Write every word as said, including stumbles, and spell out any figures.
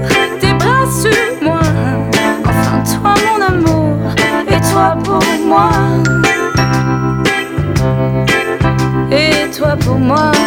tes bras sur moi. Enfin toi mon amour, et toi pour moi. Et toi pour moi.